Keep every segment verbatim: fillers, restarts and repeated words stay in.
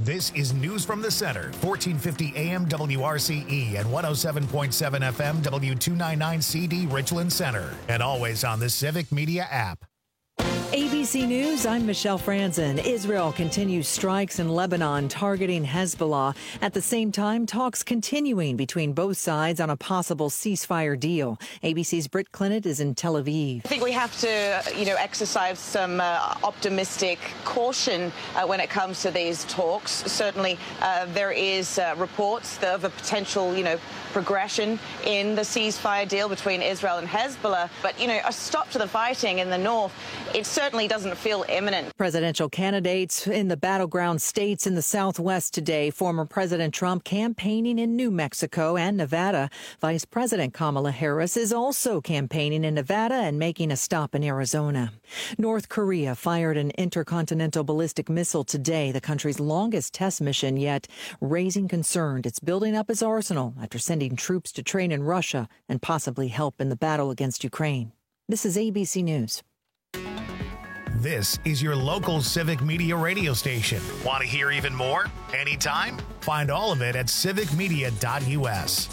This is News from the Center, fourteen fifty A M W R C E and one oh seven point seven F M W two ninety-nine C D Richland Center, and always on the Civic Media app. A B C News, I'm Michelle Franzen. Israel continues strikes in Lebanon targeting Hezbollah. At the same time, talks continuing between both sides on a possible ceasefire deal. A B C's Britt Clinton is in Tel Aviv. I think we have to, you know, exercise some uh, optimistic caution uh, when it comes to these talks. Certainly, uh, there is uh, reports of a potential, you know, progression in the ceasefire deal between Israel and Hezbollah. But, you know, a stop to the fighting in the north, it certainly doesn't feel imminent. Presidential candidates in the battleground states in the Southwest today. Former President Trump campaigning in New Mexico and Nevada. Vice President Kamala Harris is also campaigning in Nevada and making a stop in Arizona. North Korea fired an intercontinental ballistic missile today, the country's longest test mission yet, raising concern it's building up its arsenal after sending troops to train in Russia and possibly help in the battle against Ukraine. This is A B C News. This is your local Civic Media radio station. Want to hear even more? Anytime? Find all of it at civic media dot U S.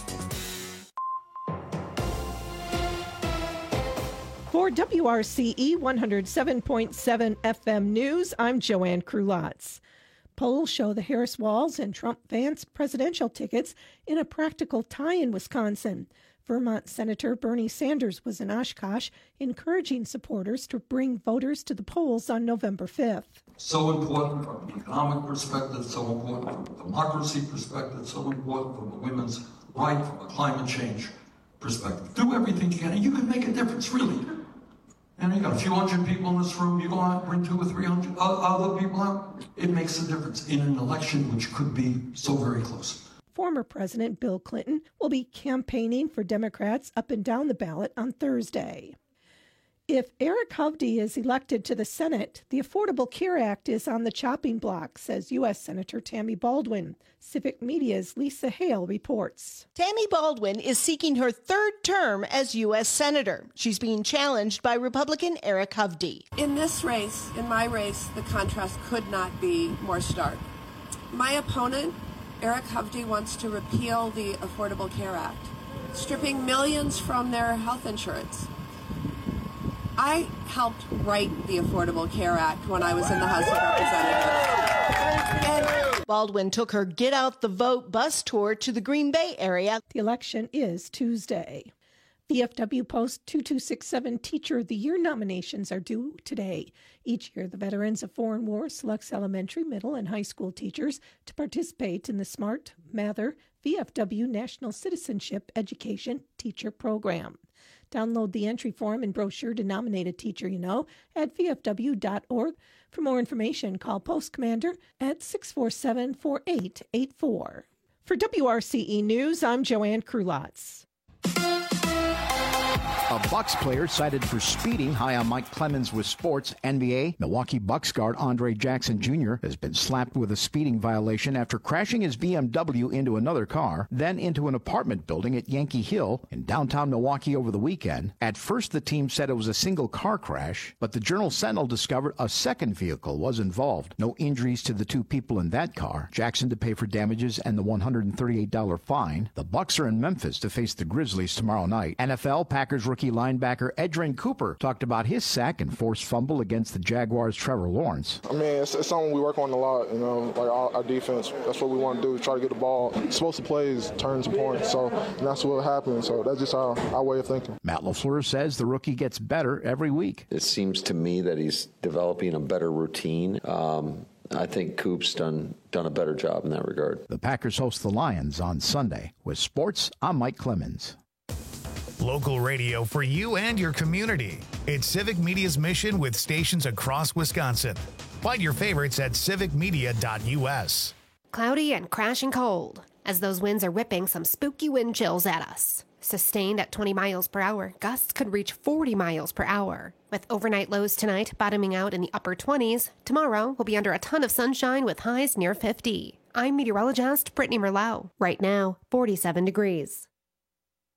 For W R C E one oh seven point seven F M News, I'm Joanne Krulotz. Polls show the Harris-Walz and Trump-Vance presidential tickets in a practical tie in Wisconsin. Vermont Senator Bernie Sanders was in Oshkosh, encouraging supporters to bring voters to the polls on November fifth. So important from an economic perspective, so important from a democracy perspective, so important from a women's right, from a climate change perspective. Do everything you can, and you can make a difference, really. And you got a few hundred people in this room, you go out, bring two or three hundred other people out, it makes a difference in an election which could be so very close. Former President Bill Clinton will be campaigning for Democrats up and down the ballot on Thursday. If Eric Hovde is elected to the Senate, the Affordable Care Act is on the chopping block, says U S Senator Tammy Baldwin. Civic Media's Lisa Hale reports. Tammy Baldwin is seeking her third term as U S Senator. She's being challenged by Republican Eric Hovde. In this race, in my race, the contrast could not be more stark. My opponent, Eric Hovde, wants to repeal the Affordable Care Act, stripping millions from their health insurance. I helped write the Affordable Care Act when I was in the House of Representatives. And Baldwin took her Get Out the Vote bus tour to the Green Bay area. The election is Tuesday. V F W Post two two six seven Teacher of the Year nominations are due today. Each year, the Veterans of Foreign War selects elementary, middle, and high school teachers to participate in the SMART Mather V F W National Citizenship Education Teacher Program. Download the entry form and brochure to nominate a teacher you know at v f w dot org. For more information, call Post Commander at six four seven, four eight eight four. For W R C E News, I'm Joanne Krulotz. A Bucks player cited for speeding high on Mike Clemens with sports. N B A Milwaukee Bucks guard Andre Jackson Junior has been slapped with a speeding violation after crashing his B M W into another car, then into an apartment building at Yankee Hill in downtown Milwaukee over the weekend. At first, the team said it was a single car crash, but the Journal-Sentinel discovered a second vehicle was involved. No injuries to the two people in that car. Jackson to pay for damages and the one hundred thirty-eight dollars fine. The Bucks are in Memphis to face the Grizzlies tomorrow night. N F L Packers rookie linebacker Edgerrin Cooper talked about his sack and forced fumble against the Jaguars' Trevor Lawrence. I mean, it's, it's something we work on a lot, you know, like our, our defense. That's what we want to do, try to get the ball. Explosive plays, turns and points, so and that's what happens. So that's just our, our way of thinking. Matt LaFleur says the rookie gets better every week. It seems to me that he's developing a better routine. Um, I think Coop's done done a better job in that regard. The Packers host the Lions on Sunday. With sports, I'm Mike Clemens. Local radio for you and your community. It's Civic Media's mission with stations across Wisconsin. Find your favorites at civic media dot U S. Cloudy and crashing cold as those winds are whipping some spooky wind chills at us. Sustained at twenty miles per hour, gusts could reach forty miles per hour. With overnight lows tonight bottoming out in the upper twenties, tomorrow will be under a ton of sunshine with highs near fifty. I'm meteorologist Brittany Merlot. Right now, forty-seven degrees.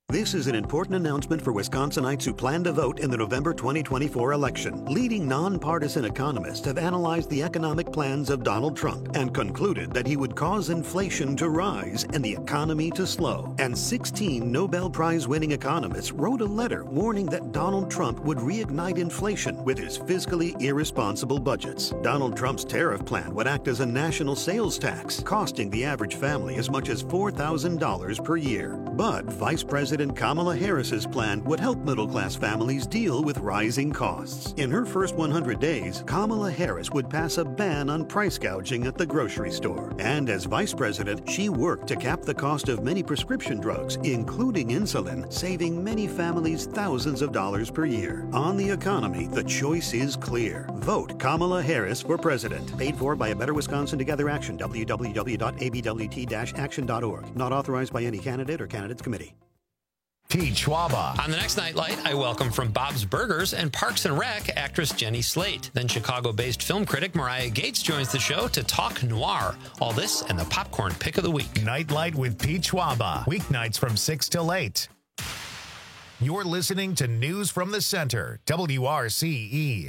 This is an important announcement for Wisconsinites who plan to vote in the November twenty twenty-four election. Leading nonpartisan economists have analyzed the economic plans of Donald Trump and concluded that he would cause inflation to rise and the economy to slow. And sixteen Nobel Prize-winning economists wrote a letter warning that Donald Trump would reignite inflation with his fiscally irresponsible budgets. Donald Trump's tariff plan would act as a national sales tax, costing the average family as much as four thousand dollars per year. But Vice President Kamala Harris's plan would help middle-class families deal with rising costs. In her first one hundred days, Kamala Harris would pass a ban on price gouging at the grocery store. And as vice president, she worked to cap the cost of many prescription drugs, including insulin, saving many families thousands of dollars per year. On the economy, the choice is clear. Vote Kamala Harris for president. Paid for by A Better Wisconsin Together Action, w w w dot a b w t dash action dot org. Not authorized by any candidate or candidates committee. Pete Schwaba. On the next Nightlight, I welcome from Bob's Burgers and Parks and Rec actress Jenny Slate. Then Chicago-based film critic Mariah Gates joins the show to talk noir. All this and the popcorn pick of the week. Nightlight with Pete Schwaba. Weeknights from six till eight. You're listening to News from the Center, W R C E.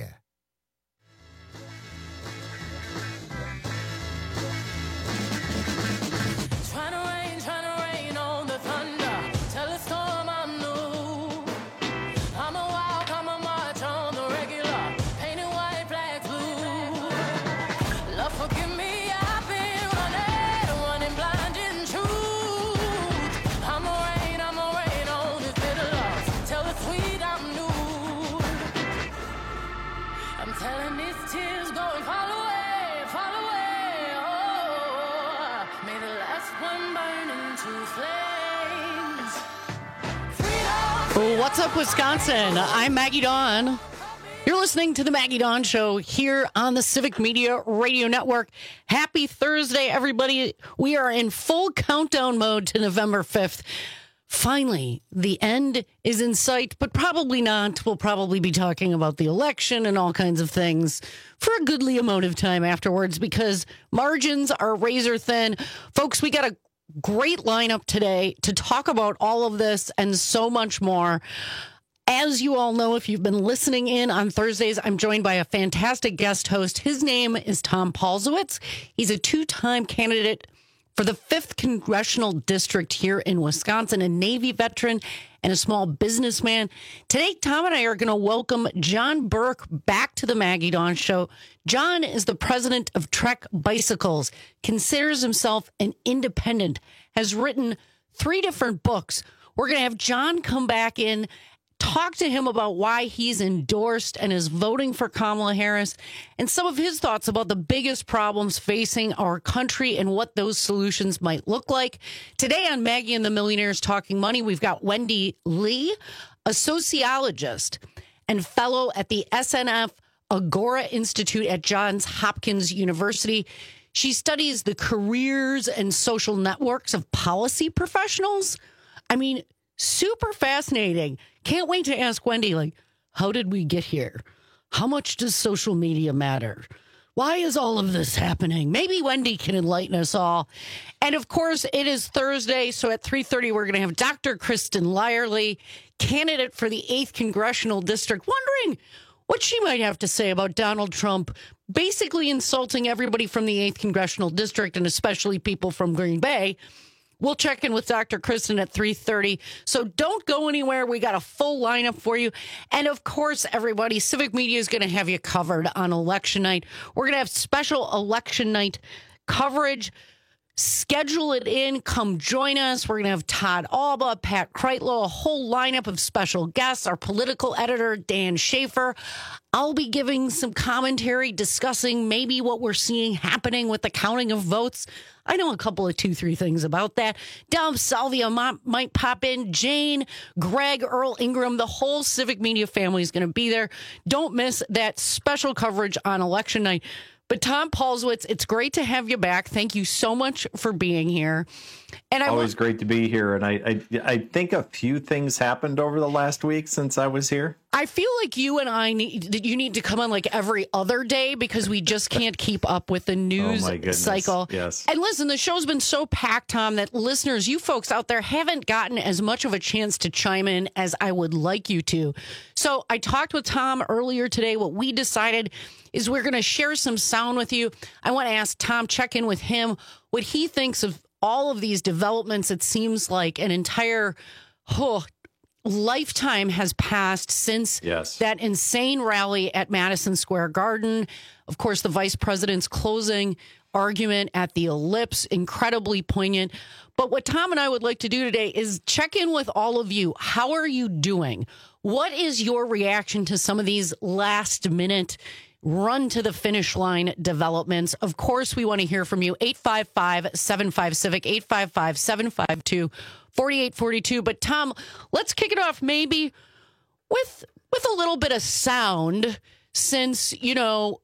What's up, Wisconsin? I'm Maggie Dawn. You're listening to the Maggie Dawn Show here on the Civic Media Radio Network. Happy Thursday, everybody. We are in full countdown mode to November fifth. Finally, the end is in sight, but probably not. We'll probably be talking about the election and all kinds of things for a goodly amount of time afterwards because margins are razor thin. Folks, we got a great lineup today to talk about all of this and so much more. As you all know, if you've been listening in on Thursdays, I'm joined by a fantastic guest host. His name is Tom Paulzowitz. He's a two-time candidate for the fifth Congressional District here in Wisconsin, a Navy veteran and a small businessman. Today, Tom and I are going to welcome John Burke back to the Maggie Dawn Show. John is the president of Trek Bicycles, considers himself an independent, has written three different books. We're going to have John come back in, talk to him about why he's endorsed and is voting for Kamala Harris and some of his thoughts about the biggest problems facing our country and what those solutions might look like. Today on Maggie and the Millionaires Talking Money, we've got Wendy Lee, a sociologist and fellow at the S N F Agora Institute at Johns Hopkins University. She studies the careers and social networks of policy professionals. I mean, super fascinating. Can't wait to ask Wendy, like, how did we get here? How much does social media matter? Why is all of this happening? Maybe Wendy can enlighten us all. And of course, it is Thursday, so at three thirty, we're going to have Doctor Kristen Lyerly, candidate for the eighth Congressional District, wondering what she might have to say about Donald Trump basically insulting everybody from the eighth Congressional District, and especially people from Green Bay. We'll check in with Doctor Kristen at three thirty. So don't go anywhere. We got a full lineup for you. And of course, everybody, Civic Media is going to have you covered on election night. We're going to have special election night coverage. Schedule it in. Come join us. We're going to have Todd Alba, Pat Kreitlow, a whole lineup of special guests, our political editor, Dan Schaefer. I'll be giving some commentary discussing maybe what we're seeing happening with the counting of votes. I know a couple of two, three things about that. Dom Salvia might pop in. Jane, Greg, Earl Ingram, the whole Civic Media family is going to be there. Don't miss that special coverage on election night. But Tom Paulzowitz, it's great to have you back. Thank you so much for being here. And I always w- great to be here. And I, I, I think a few things happened over the last week since I was here. I feel like you and I need you need to come on like every other day because we just can't keep up with the news oh my goodness. cycle. Yes. And listen, the show's been so packed, Tom, that listeners, you folks out there haven't gotten as much of a chance to chime in as I would like you to. So I talked with Tom earlier today. What we decided is we're going to share some sound with you. I want to ask Tom, check in with him, what he thinks of all of these developments. It seems like an entire oh, lifetime has passed since yes. that insane rally at Madison Square Garden. Of course, the vice president's closing argument at the Ellipse, incredibly poignant. But what Tom and I would like to do today is check in with all of you. How are you doing? What is your reaction to some of these last minute run to the finish line developments? Of course, we want to hear from you. eight five five, seven five, Civic, eight five five, seven five two, four eight four two. But Tom, let's kick it off maybe with with a little bit of sound, since, you know,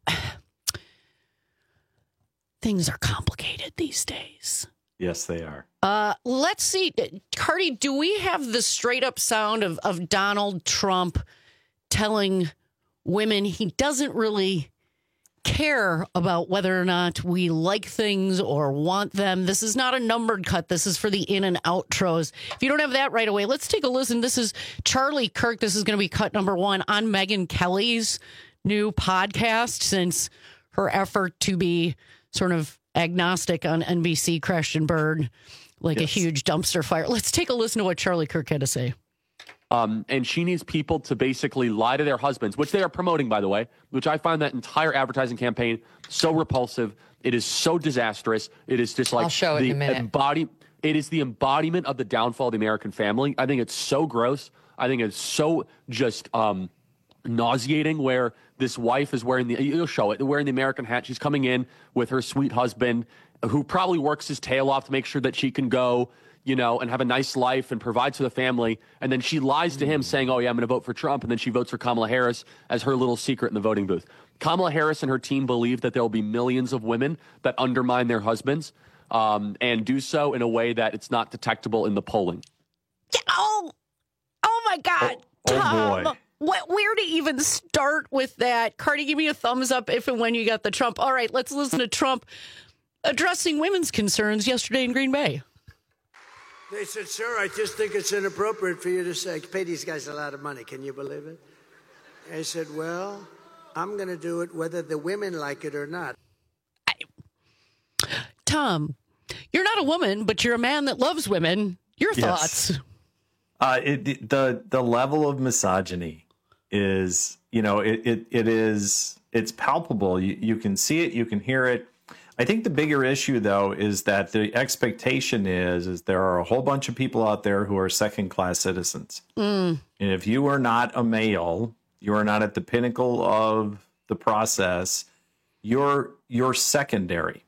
things are complicated these days. Yes, they are. Uh, let's see. Cardi, do we have the straight up sound of, of Donald Trump telling women he doesn't really care about whether or not we like things or want them? This is not a numbered cut. This is for the in and outros. If you don't have that right away, let's take a listen. This is Charlie Kirk. This is going to be cut number one on Megyn Kelly's new podcast, since her effort to be sort of agnostic on N B C crashed and burned like yes. a huge dumpster fire. Let's take a listen to what Charlie Kirk had to say. Um, and she needs people to basically lie to their husbands, which they are promoting, by the way, which I find that entire advertising campaign so repulsive. It is so disastrous. It is just like I'll show it the in a minute. embody. It is the embodiment of the downfall of the American family. I think it's so gross. I think it's so just um, nauseating, where this wife is wearing the, you'll show it, wearing the American hat. She's coming in with her sweet husband, who probably works his tail off to make sure that she can go, you know, and have a nice life and provide for the family. And then she lies to him saying, oh, yeah, I'm going to vote for Trump. And then she votes for Kamala Harris as her little secret in the voting booth. Kamala Harris and her team believe that there will be millions of women that undermine their husbands um, and do so in a way that it's not detectable in the polling. Yeah, oh, oh, my God. Oh, Tom, oh boy. What, where to even start with that? Cardi, give me a thumbs up if and when you got the Trump. All right, let's listen to Trump addressing women's concerns yesterday in Green Bay. They said, sir, I just think it's inappropriate for you to say, pay these guys a lot of money. Can you believe it? I said, well, I'm going to do it whether the women like it or not. I, Tom, you're not a woman, but you're a man that loves women. Your thoughts? Yes. Uh, it, the the level of misogyny is, you know, it, it, it is, it's palpable. You, you can see it, you can hear it. I think the bigger issue, though, is that the expectation is, is there are a whole bunch of people out there who are second-class citizens. Mm. And if you are not a male, you are not at the pinnacle of the process, you're you're secondary.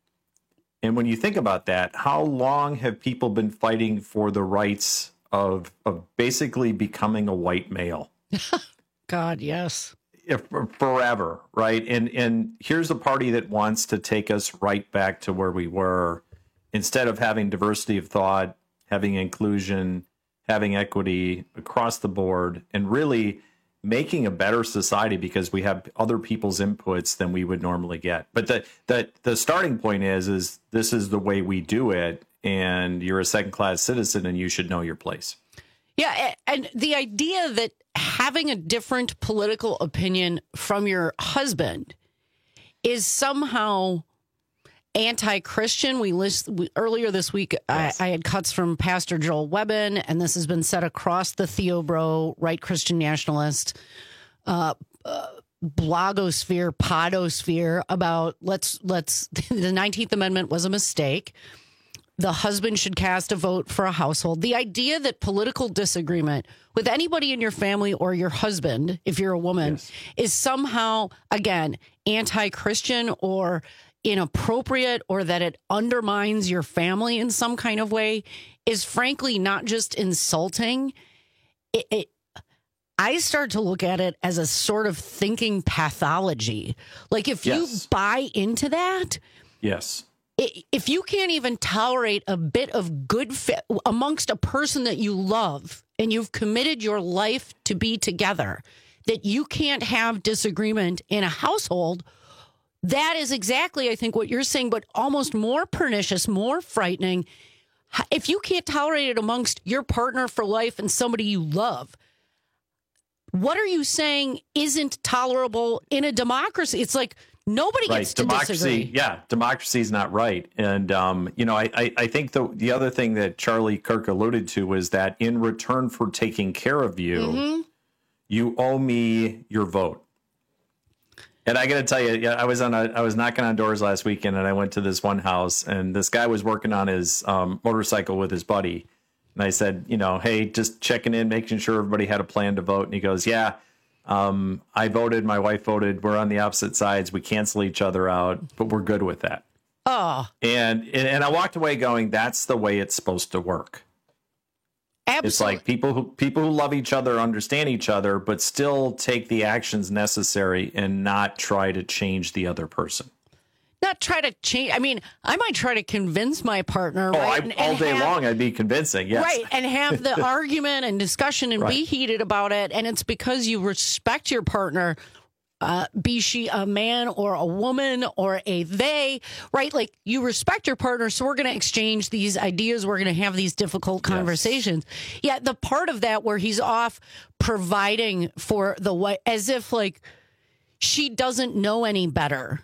And when you think about that, how long have people been fighting for the rights of of basically becoming a white male? God, yes. If, forever, right? And and here's a party that wants to take us right back to where we were, instead of having diversity of thought, having inclusion, having equity across the board, and really making a better society because we have other people's inputs than we would normally get. But the the the starting point is is this is the way we do it, and you're a second class citizen and you should know your place. Yeah, and the idea that having a different political opinion from your husband is somehow anti-Christian. We list we, earlier this week, yes. I, I had cuts from Pastor Joel Webbin, and this has been said across the Theobro, right Christian nationalist, uh, uh, blogosphere, podosphere about let's let's the nineteenth Amendment was a mistake. The husband should cast a vote for a household. The idea that political disagreement with anybody in your family or your husband, if you're a woman, yes. is somehow, again, anti-Christian or inappropriate, or that it undermines your family in some kind of way, is frankly not just insulting. It, it, I start to look at it as a sort of thinking pathology. Like if yes. you buy into that, yes. if you can't even tolerate a bit of good fit amongst a person that you love and you've committed your life to be together, that you can't have disagreement in a household, that is exactly, I think, what you're saying, but almost more pernicious, more frightening. If you can't tolerate it amongst your partner for life and somebody you love, what are you saying isn't tolerable in a democracy? It's like nobody right. gets to democracy, disagree. Yeah, democracy is not right. And, um, you know, I, I, I think the, the other thing that Charlie Kirk alluded to was that in return for taking care of you, mm-hmm. you owe me your vote. And I got to tell you, yeah, I was on a, I was knocking on doors last weekend, and I went to this one house, and this guy was working on his um, motorcycle with his buddy. And I said, you know, hey, just checking in, making sure everybody had a plan to vote. And he goes, yeah, um, I voted, my wife voted. We're on the opposite sides. We cancel each other out, but we're good with that. Oh, and and I walked away going, that's the way it's supposed to work. Absolutely. It's like people who people who love each other understand each other, but still take the actions necessary and not try to change the other person. Not try to change. I mean, I might try to convince my partner. Oh, right? I, and, all and day have, long, I'd be convincing. Yes, right, and have the argument and discussion and right. be heated about it. And it's because you respect your partner. Uh, be she a man or a woman or a they, right? Like you respect your partner, so we're going to exchange these ideas. We're going to have these difficult conversations. Yes. Yeah, the part of that where he's off providing for the wife, as if like she doesn't know any better,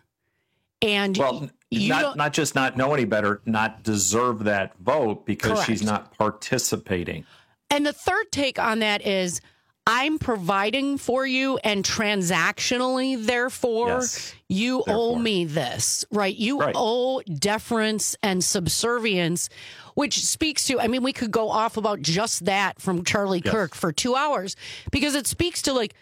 and well, you not don't, not just not know any better, not deserve that vote because correct. she's not participating. And the third take on that is, I'm providing for you, and transactionally, therefore, yes. you therefore. owe me this, right? You right. owe deference and subservience, which speaks to, I mean, we could go off about just that from Charlie yes. Kirk for two hours, because it speaks to, like,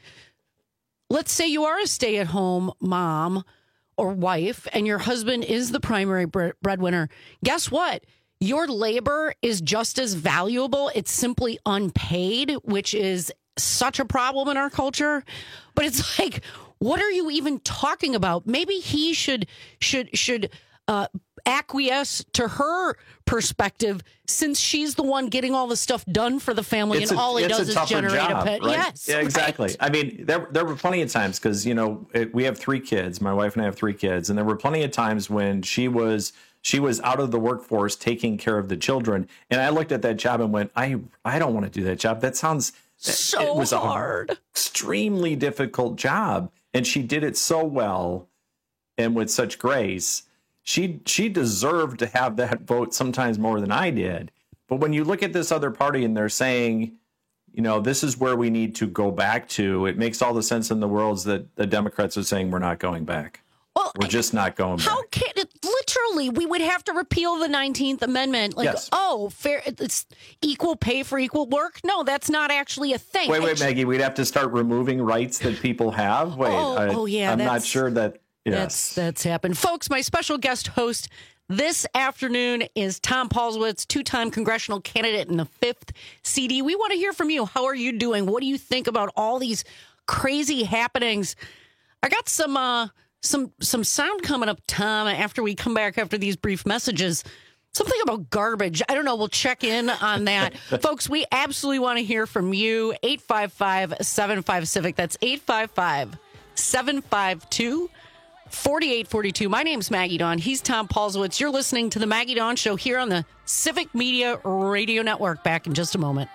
let's say you are a stay-at-home mom or wife, and your husband is the primary breadwinner. Guess what? Your labor is just as valuable. It's simply unpaid, which is such a problem in our culture. But it's like, what are you even talking about? Maybe he should should should uh, acquiesce to her perspective, since she's the one getting all the stuff done for the family, it's and a, all he does is generate job, a pet. Right? Yes, yeah, exactly. Right. I mean, there there were plenty of times, because you know it, we have three kids. My wife and I have three kids, and there were plenty of times when she was. She was out of the workforce taking care of the children. And I looked at that job and went, I I don't want to do that job. That sounds so it was hard. An extremely difficult job. And she did it so well and with such grace. She she deserved to have that vote sometimes more than I did. But when you look at this other party and they're saying, you know, this is where we need to go back to, it makes all the sense in the world that the Democrats are saying we're not going back. Well, we're just not going how back. Can it, literally, we would have to repeal the nineteenth Amendment. Like, yes. oh, fair, it's equal pay for equal work. No, that's not actually a thing. Wait, wait, Maggie, we'd have to start removing rights that people have. Wait, oh, I, oh yeah, I'm that's, not sure that. Yes. That's that's happened, folks. My special guest host this afternoon is Tom Paulswitz, two-time congressional candidate in the fifth C D. We want to hear from you. How are you doing? What do you think about all these crazy happenings? I got some. Uh, Some some sound coming up, Tom, after we come back after these brief messages. Something about garbage. I don't know. We'll check in on that. Folks, we absolutely want to hear from you. eight five five, seven five, CIVIC. That's eight five five, seven five two, four eight four two. My name's Maggie Dawn. He's Tom Paulswitz. You're listening to the Maggie Dawn Show here on the Civic Media Radio Network. Back in just a moment.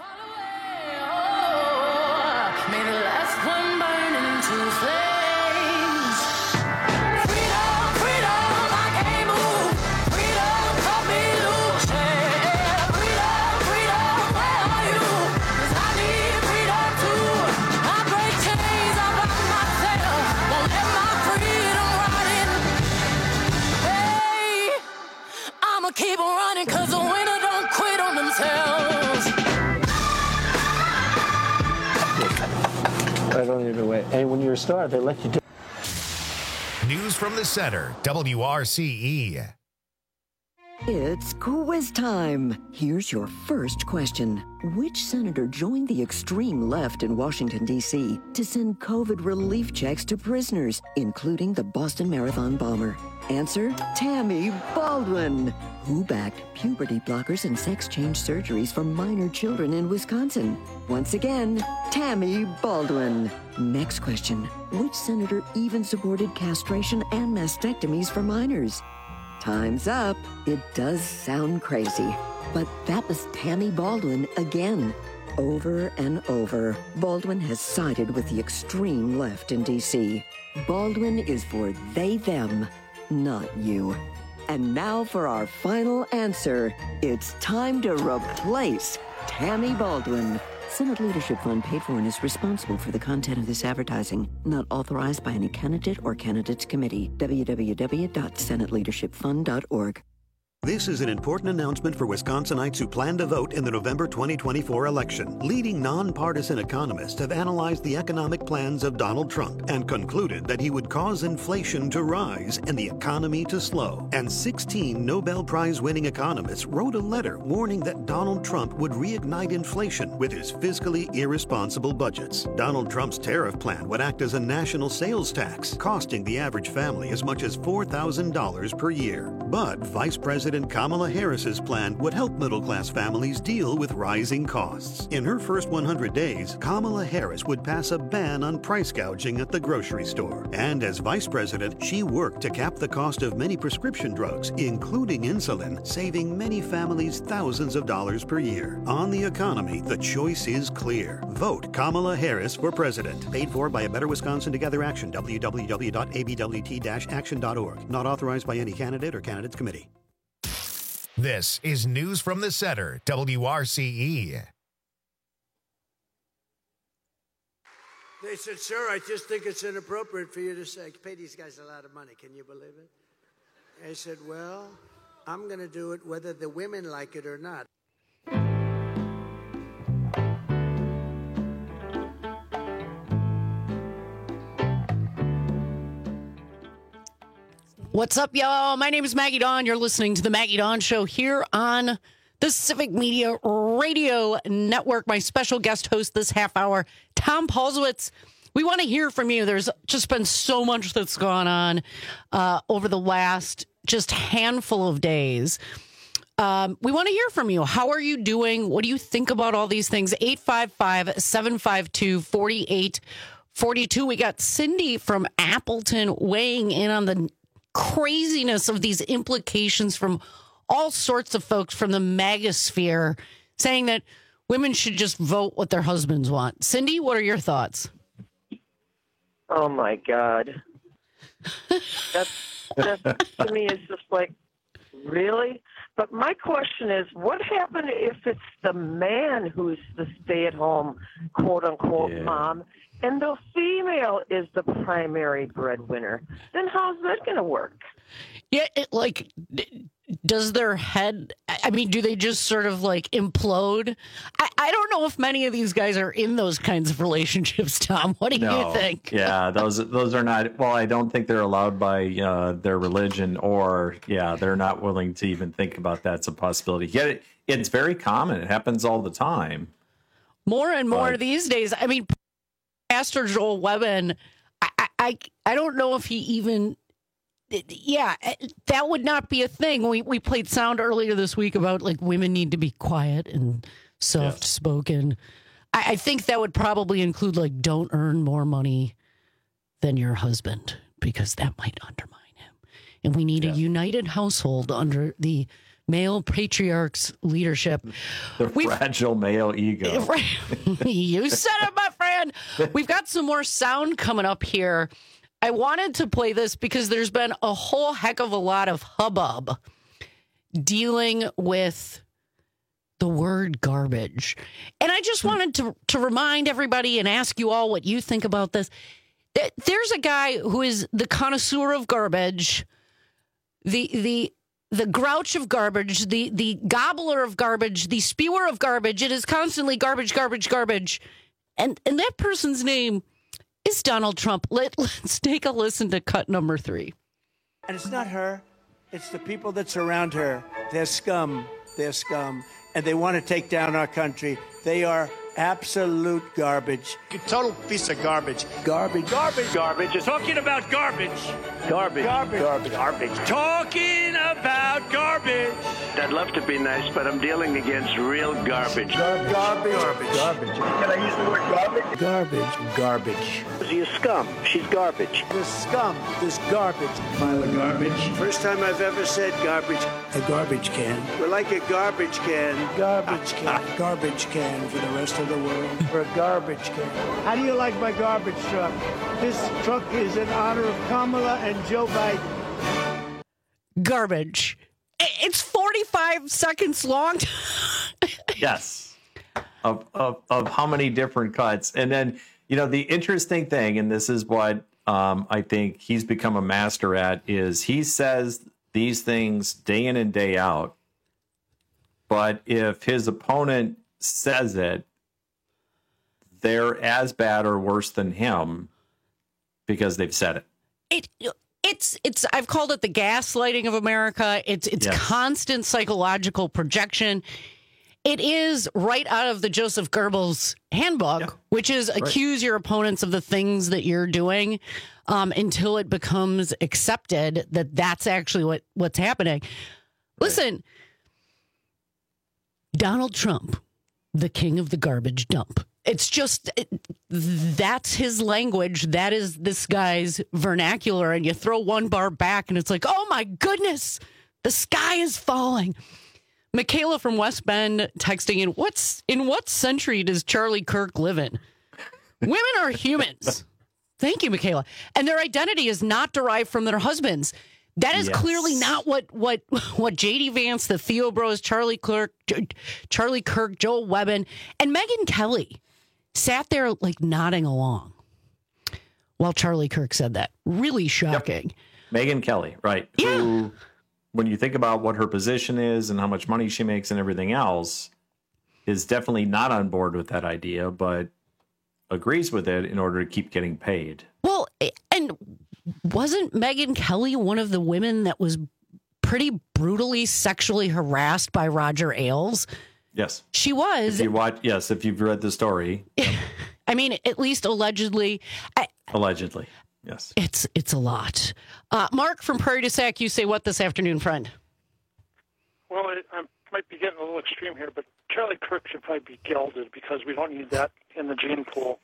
May the last one burn into flames. Keep on running, cause the winner don't quit on themselves. I don't even wait. And when you're a star, they let you do. News from the center, W R C E. It's quiz time. Here's your first question. Which senator joined the extreme left in Washington, D C to send COVID relief checks to prisoners, including the Boston Marathon bomber? Answer, Tammy Baldwin. Who backed puberty blockers and sex change surgeries for minor children in Wisconsin? Once again, Tammy Baldwin. Next question. Which senator even supported castration and mastectomies for minors? Time's up. It does sound crazy, but that was Tammy Baldwin again. Over and over, Baldwin has sided with the extreme left in D C. Baldwin is for they, them, not you. And now for our final answer. It's time to replace Tammy Baldwin. Senate Leadership Fund paid for and is responsible for the content of this advertising. Not authorized by any candidate or candidates committee. w w w dot senate leadership fund dot org. This is an important announcement for Wisconsinites who plan to vote in the November twenty twenty-four election. Leading nonpartisan economists have analyzed the economic plans of Donald Trump and concluded that he would cause inflation to rise and the economy to slow. And sixteen Nobel Prize-winning economists wrote a letter warning that Donald Trump would reignite inflation with his fiscally irresponsible budgets. Donald Trump's tariff plan would act as a national sales tax, costing the average family as much as four thousand dollars per year. But Vice President Kamala Harris's plan would help middle-class families deal with rising costs. In her first one hundred days, Kamala Harris would pass a ban on price gouging at the grocery store. And as vice president, she worked to cap the cost of many prescription drugs, including insulin, saving many families thousands of dollars per year. On the economy, the choice is clear. Vote Kamala Harris for president. Paid for by a Better Wisconsin Together Action, w w w dot a b w t dash action dot org. Not authorized by any candidate or candidates committee. This is News from the Center, W R C E. They said, sir, I just think it's inappropriate for you to say, pay these guys a lot of money. Can you believe it? I said, well, I'm going to do it whether the women like it or not. What's up, y'all? My name is Maggie Dawn. You're listening to the Maggie Dawn Show here on the Civic Media Radio Network. My special guest host this half hour, Tom Paulsowitz. We want to hear from you. There's just been so much that's gone on uh, over the last just handful of days. Um, we want to hear from you. How are you doing? What do you think about all these things? eight five five, seven five two, four eight four two. We got Cindy from Appleton weighing in on the craziness of these implications from all sorts of folks from the MAGAsphere saying that women should just vote what their husbands want. Cindy, what are your thoughts? Oh, my God. That, that to me is just like, really? But my question is, what happened if it's the man who's the stay-at-home, quote-unquote, yeah. mom, and the female is the primary breadwinner? Then how's that going to work? Yeah, it, like, does their head, I mean, do they just sort of, like, implode? I, I don't know if many of these guys are in those kinds of relationships, Tom. What do no. you think? Yeah, those those are not, well, I don't think they're allowed by uh, their religion, or, yeah, they're not willing to even think about that's a possibility. Yet it, it's very common. It happens all the time. More and more but, these days. I mean, Pastor Joel Webben, I, I, I don't know if he even... Yeah, that would not be a thing. We we played sound earlier this week about like women need to be quiet and soft spoken. Yes. I, I think that would probably include like don't earn more money than your husband because that might undermine him. And we need yeah. a united household under the male patriarch's leadership. The We've, fragile male ego. You said it, my friend. We've got some more sound coming up here. I wanted to play this because there's been a whole heck of a lot of hubbub dealing with the word garbage. And I just wanted to, to remind everybody and ask you all what you think about this. There's a guy who is the connoisseur of garbage, the the the grouch of garbage, the the gobbler of garbage, the spewer of garbage. It is constantly garbage, garbage, garbage. And and that person's name is Donald Trump. Let, let's take a listen to cut number three. And it's not her. It's the people that surround her. They're scum. They're scum. And they want to take down our country. They are absolute garbage. A total piece of garbage. Garbage. Garbage. Garbage. Talking about garbage. Garbage. Garbage. Garbage. Garbage. Talking about garbage. I'd love to be nice, but I'm dealing against real garbage. Garbage. Garbage. Garbage. Garbage. Can I use the word garbage? Garbage. Garbage. She's scum. She's garbage. This scum. This garbage. Pile of garbage. First time I've ever said garbage. A garbage can. We're like a garbage can. Garbage can. Garbage can for the rest of the world. For a garbage can. How do you like my garbage truck? This truck is in honor of Kamala and Joe Biden. Garbage. It's forty-five seconds long. Yes. Of, of of how many different cuts. And then, you know, the interesting thing, and this is what um, I think he's become a master at, is he says these things day in and day out. But if his opponent says it, they're as bad or worse than him because they've said it. It it's it's I've called it the gaslighting of America. It's it's Yes. constant psychological projection. It is right out of the Joseph Goebbels handbook, yeah. which is right. accuse your opponents of the things that you're doing um, until it becomes accepted that that's actually what, what's happening. Right. Listen, Donald Trump, the king of the garbage dump. It's just, it, that's his language. That is this guy's vernacular. And you throw one bar back and it's like, oh my goodness, the sky is falling. Michaela from West Bend texting in, what's in what century does Charlie Kirk live in? Women are humans. Thank you, Michaela. And their identity is not derived from their husbands. That is yes. clearly not what what what J D Vance, the Theo Bros, Charlie Kirk, Charlie Kirk, Joel Webbin, and Megyn Kelly sat there like nodding along while Charlie Kirk said that. Really shocking. Yep. Megyn Kelly, right? Yeah. Who, when you think about what her position is and how much money she makes and everything else, is definitely not on board with that idea, but agrees with it in order to keep getting paid. Well, and wasn't Megyn Kelly one of the women that was pretty brutally sexually harassed by Roger Ailes? Yes. She was. If you watch, yes, if you've read the story. I mean, at least allegedly. I, allegedly. Yes. It's it's a lot. Uh, Mark from Prairie du Sac, you say what this afternoon, friend? Well, it, I might be getting a little extreme here, but Charlie Kirk should probably be gelded because we don't need that in the gene pool.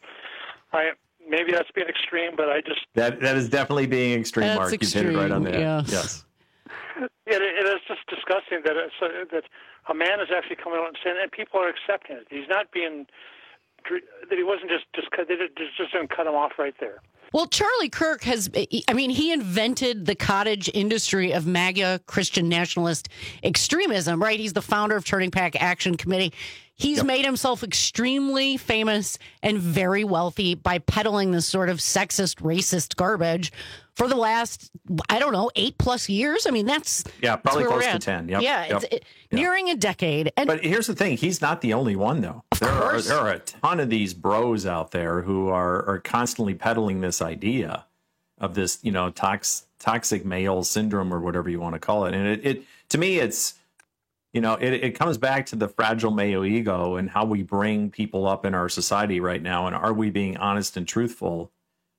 I maybe that's being extreme, but I just that that is definitely being extreme, that's Mark. Extreme, You've hit it right on the head. Yes. yes. It, it is just disgusting that it's, uh, that a man is actually coming out and saying, and people are accepting it. He's not being that he wasn't just just cut, they just just didn't cut him off right there. Well, Charlie Kirk has, I mean, he invented the cottage industry of MAGA Christian nationalist extremism, right? He's the founder of Turning Back Action Committee. He's yep. made himself extremely famous and very wealthy by peddling this sort of sexist, racist garbage for the last, I don't know, eight plus years. I mean, that's yeah, probably that's close to ten. Yep. Yeah, yep. it's it, nearing a decade. And but here's the thing: he's not the only one, though. Of there course. are there are a ton of these bros out there who are are constantly peddling this idea of this, you know, tox, toxic male syndrome or whatever you want to call it. And it, it to me, it's. You know, it, it comes back to the fragile male ego and how we bring people up in our society right now. And are we being honest and truthful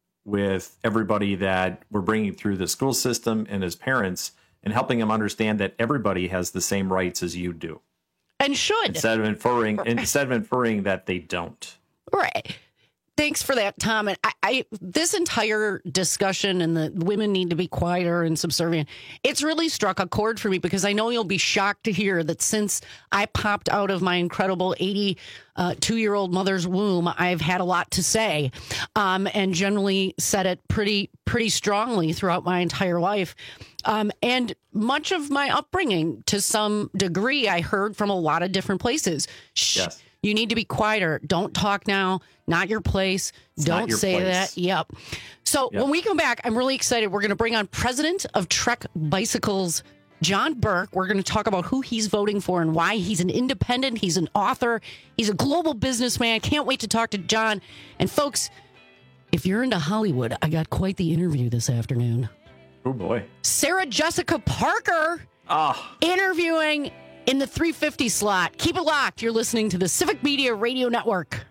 with everybody that we're bringing through the school system and as parents and helping them understand that everybody has the same rights as you do? And should. Instead of inferring, instead of inferring that they don't. Right. Thanks for that, Tom. And I, I, this entire discussion and the women need to be quieter and subservient, it's really struck a chord for me because I know you'll be shocked to hear that since I popped out of my incredible eighty-two-year-old mother's womb, I've had a lot to say um, and generally said it pretty, pretty strongly throughout my entire life. Um, and much of my upbringing, to some degree, I heard from a lot of different places. Shh. Yes. You need to be quieter. Don't talk now. Not your place. It's Don't your say place. that. Yep. So Yep. when we come back, I'm really excited. We're going to bring on president of Trek Bicycles, John Burke. We're going to talk about who he's voting for and why. He's an independent. He's an author. He's a global businessman. Can't wait to talk to John. And folks, if you're into Hollywood, I got quite the interview this afternoon. Oh, boy. Sarah Jessica Parker oh. interviewing in the three fifty slot. Keep it locked. You're listening to the Civic Media Radio Network.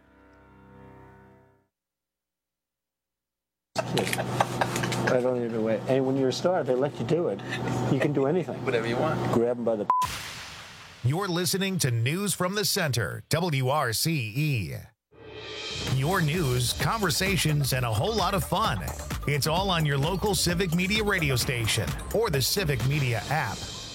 I don't even know. And when you're a star, they let you do it. You can do anything. Whatever you want. Grab them by the... You're listening to News from the Center, W R C E. Your news, conversations, and a whole lot of fun. It's all on your local Civic Media radio station or the Civic Media app.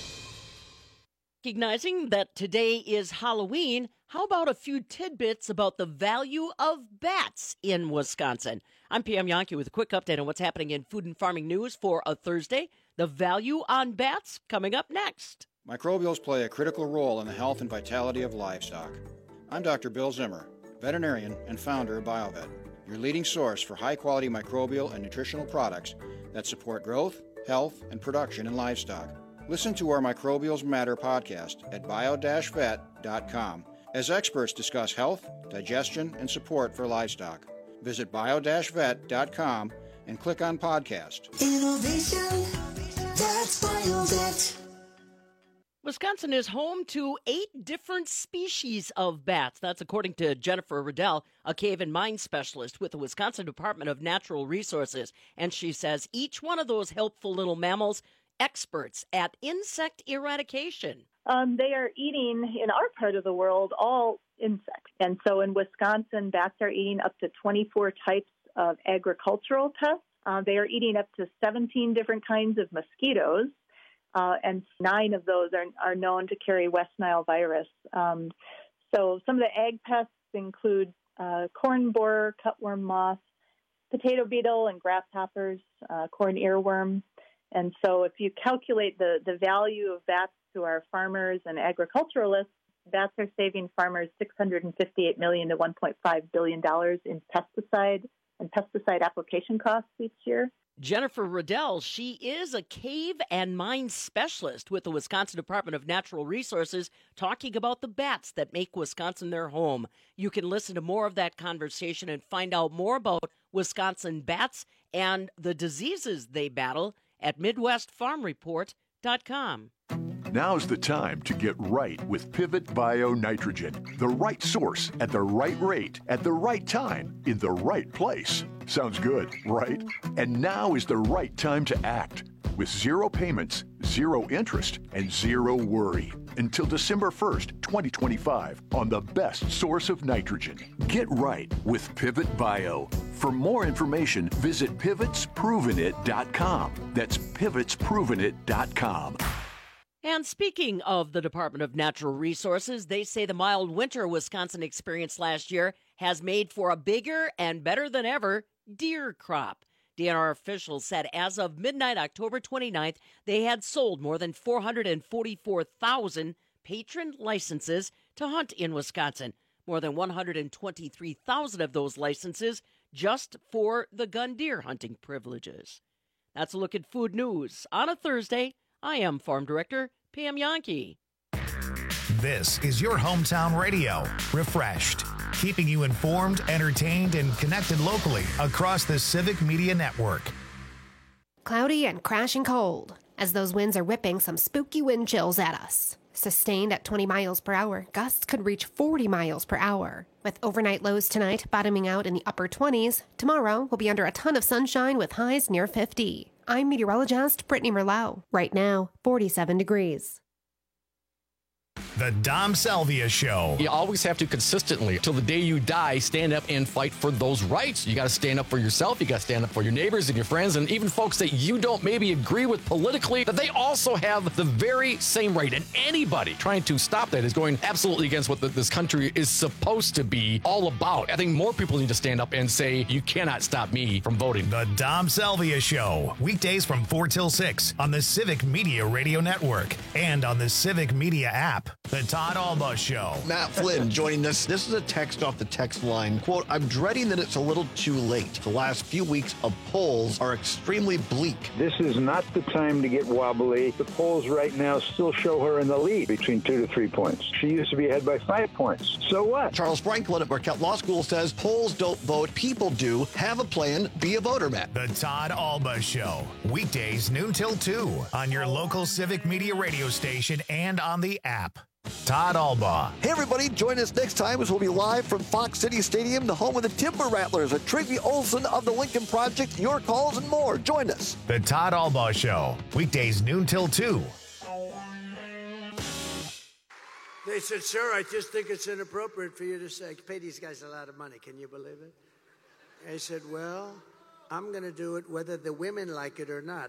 Recognizing that today is Halloween, how about a few tidbits about the value of bats in Wisconsin? I'm Pam Yonke with a quick update on what's happening in food and farming news for a Thursday. The value on bats coming up next. Microbials play a critical role in the health and vitality of livestock. I'm Doctor Bill Zimmer, veterinarian and founder of BioVet, your leading source for high-quality microbial and nutritional products that support growth, health, and production in livestock. Listen to our Microbials Matter podcast at bio dash vet dot com as experts discuss health, digestion, and support for livestock. Visit bio dash vet dot com and click on podcast. Innovation, that's BioVet. Wisconsin is home to eight different species of bats. That's according to Jennifer Riddell, a cave and mine specialist with the Wisconsin Department of Natural Resources. And she says each one of those helpful little mammals, experts at insect eradication. Um, they are eating, in our part of the world, all insects. And so in Wisconsin, bats are eating up to twenty-four types of agricultural pests. Uh, they are eating up to seventeen different kinds of mosquitoes. Uh, and nine of those are, are known to carry West Nile virus. Um, so some of the ag pests include uh, corn borer, cutworm moth, potato beetle, and grasshoppers, uh, corn earworm. And so if you calculate the, the value of bats to our farmers and agriculturalists, bats are saving farmers six hundred fifty-eight million dollars to one point five billion dollars in pesticide and pesticide application costs each year. Jennifer Riddell, she is a cave and mine specialist with the Wisconsin Department of Natural Resources, talking about the bats that make Wisconsin their home. You can listen to more of that conversation and find out more about Wisconsin bats and the diseases they battle at midwest farm report dot com. Now's the time to get right with Pivot Bio Nitrogen. The right source at the right rate at the right time in the right place. Sounds good, right? And now is the right time to act. With zero payments, zero interest, and zero worry. Until December first, twenty twenty-five, on the best source of nitrogen. Get right with Pivot Bio. For more information, visit pivots proven it dot com. That's pivots proven it dot com. And speaking of the Department of Natural Resources, they say the mild winter Wisconsin experienced last year has made for a bigger and better than ever deer crop. D N R officials said as of midnight, October twenty-ninth, they had sold more than four hundred forty-four thousand patron licenses to hunt in Wisconsin. More than one hundred twenty-three thousand of those licenses just for the gun deer hunting privileges. That's a look at food news on a Thursday. I am Farm Director Pam Yonke. This is your hometown radio, refreshed, keeping you informed, entertained, and connected locally across the Civic Media Network. Cloudy and crashing cold as those winds are whipping some spooky wind chills at us. Sustained at twenty miles per hour, gusts could reach forty miles per hour. With overnight lows tonight bottoming out in the upper twenties, tomorrow we'll be under a ton of sunshine with highs near fifty. I'm meteorologist Brittany Merlot. Right now, forty-seven degrees. The Dom Salvia Show. You always have to consistently, till the day you die, stand up and fight for those rights. You got to stand up for yourself. You got to stand up for your neighbors and your friends and even folks that you don't maybe agree with politically, that they also have the very same right. And anybody trying to stop that is going absolutely against what the, this country is supposed to be all about. I think more people need to stand up and say, you cannot stop me from voting. The Dom Salvia Show. Weekdays from four till six on the Civic Media Radio Network and on the Civic Media app. The Todd Alba Show. Matt Flynn joining us. This is a text off the text line. Quote, I'm dreading that it's a little too late. The last few weeks of polls are extremely bleak. This is not the time to get wobbly. The polls right now still show her in the lead between two to three points. She used to be ahead by five points. So what? Charles Franklin at Marquette Law School says polls don't vote, people do. Have a plan, be a voter, Matt. The Todd Alba Show. Weekdays noon till two on your local Civic Media radio station and on the app. Todd Alba. Hey, everybody. Join us next time as we'll be live from Fox City Stadium, the home of the Timber Rattlers, at Trigby Olson of the Lincoln Project. Your calls and more. Join us. The Todd Alba Show. Weekdays noon till two. They said, sir, I just think it's inappropriate for you to say, pay these guys a lot of money. Can you believe it? I said, well, I'm going to do it whether the women like it or not.